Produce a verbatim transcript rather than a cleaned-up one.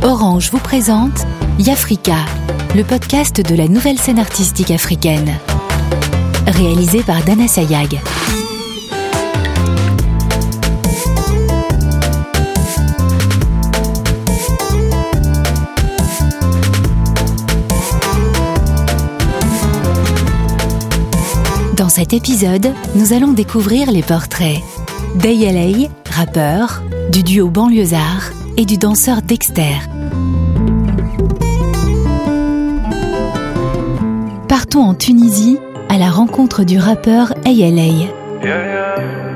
Orange vous présente Yafrika, le podcast de la nouvelle scène artistique africaine. Réalisé par Dana Sayag. Dans cet épisode, nous allons découvrir les portraits d'Ayalay, rappeur, du duo Banlieusards et du danseur Dexter. Partons en Tunisie à la rencontre du rappeur Ayalay.